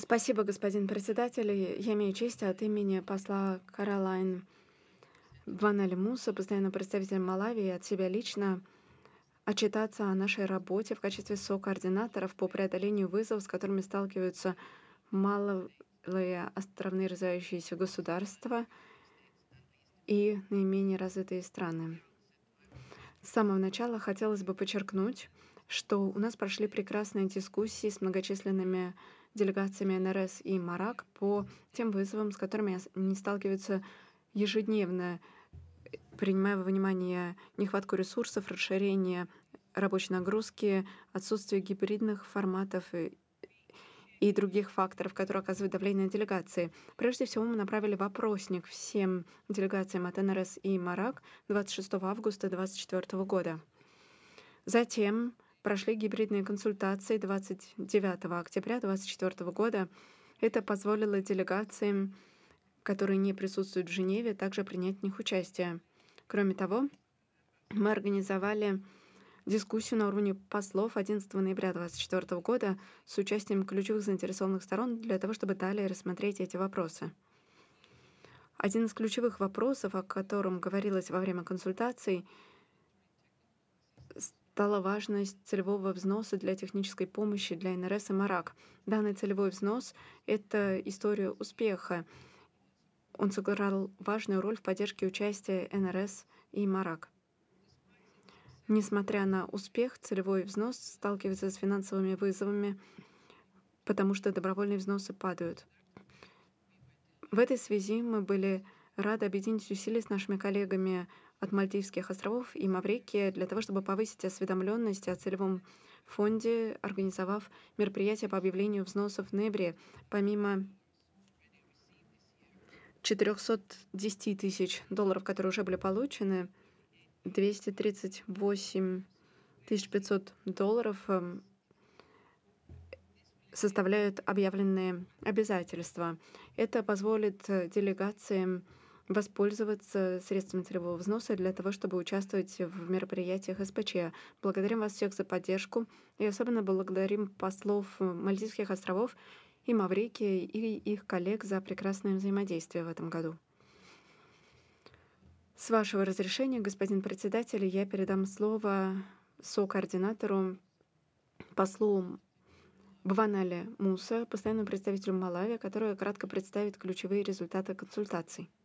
Спасибо, господин председатель. Я имею честь от имени посла Каролайн Ванели Муса, постоянного представителя Малави, и от себя лично отчитаться о нашей работе в качестве сокоординаторов по преодолению вызовов, с которыми сталкиваются малые островные развивающиеся государства и наименее развитые страны. С самого начала хотелось бы подчеркнуть, что у нас прошли прекрасные дискуссии с многочисленными делегациями НРС и МАРАК по тем вызовам, с которыми они сталкиваются ежедневно, принимая во внимание нехватку ресурсов, расширение рабочей нагрузки, отсутствие гибридных форматов и других факторов, которые оказывают давление на делегации. Прежде всего, мы направили вопросник всем делегациям от НРС и МАРАК 26 августа 2024 года. Затем прошли гибридные консультации 29 октября 2024 года. Это позволило делегациям, которые не присутствуют в Женеве, также принять в них участие. Кроме того, мы организовали дискуссию на уровне послов 11 ноября 2024 года с участием ключевых заинтересованных сторон для того, чтобы далее рассмотреть эти вопросы. Один из ключевых вопросов, о котором говорилось во время консультаций, стала важность целевого взноса для технической помощи для НРС и МАРАК. Данный целевой взнос — это история успеха. Он сыграл важную роль в поддержке участия НРС и МАРАК. Несмотря на успех, целевой взнос сталкивается с финансовыми вызовами, потому что добровольные взносы падают. В этой связи мы были рады объединить усилия с нашими коллегами от Мальдивских островов и Маврикии для того, чтобы повысить осведомленность о целевом фонде, организовав мероприятие по объявлению взносов в ноябре. Помимо 410 тысяч долларов, которые уже были получены, 238 500 долларов составляют объявленные обязательства. Это позволит делегациям воспользоваться средствами целевого взноса для того, чтобы участвовать в мероприятиях СПЧ. Благодарим вас всех за поддержку и особенно благодарим послов Мальдивских островов и Маврикии и их коллег за прекрасное взаимодействие в этом году. С вашего разрешения, господин председатель, я передам слово сокоординатору, послу Бванеле Муса, постоянному представителю Малави, которая кратко представит ключевые результаты консультаций.